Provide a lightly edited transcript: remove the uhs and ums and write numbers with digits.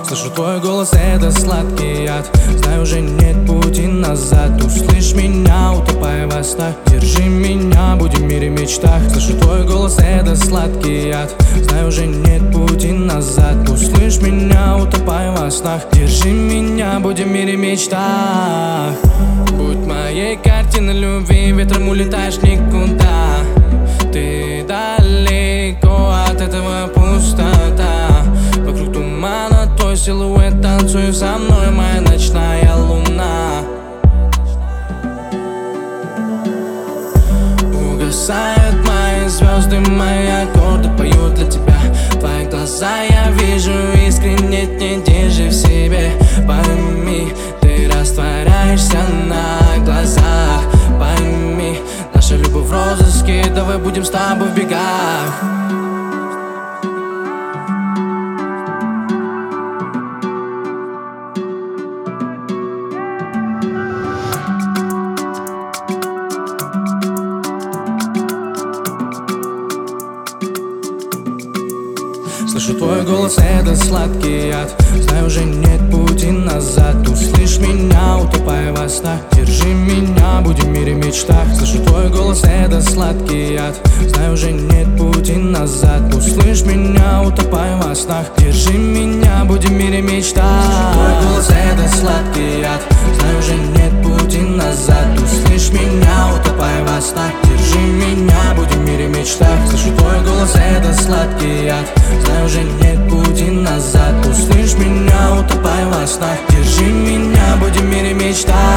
Слышу твой голос, это сладкий яд. Знаю, уже нет пути назад. Услышь меня, утопая во снах. Держи меня, будем в мире мечтах. Слышу твой голос, это сладкий яд. Знаю, уже нет пути назад. Услышь меня, утопая во снах. Держи меня, будем в мире мечтах. Будь моей картиной любви, ветром улетаешь никуда. Ты далеко, от этого пустота. Вокруг тумана твой силуэт, танцуй со мной, моя ночная луна. Угасают мои звезды, мои аккорды поют для тебя. Твои глаза я вижу искренне, не держи в себе. Пойми, ты растворяешься на глазах. Пойми, наша любовь в розыске, давай будем с тобой в бегах. Слышу твой голос, это сладкий яд. Знаю, уже нет пути назад. Услышь меня, утопая во снах. Держи меня, будем в мире мечтах. Слышу твой голос, это сладкий яд. Знаю, уже нет пути назад. Услышь меня, утопая во снах. Держи меня, будем в мире мечтах. Слышу твой голос, это сладкий яд. Знаю, уже нет пути назад. Услышь меня, утопая во снах. Держи меня, будем в мире мечтах. Слышу твой голос, это сладкий яд. Знаю, уже нет пути назад. Услышь меня, утопай во снах. Держи меня, будем в мире мечтах.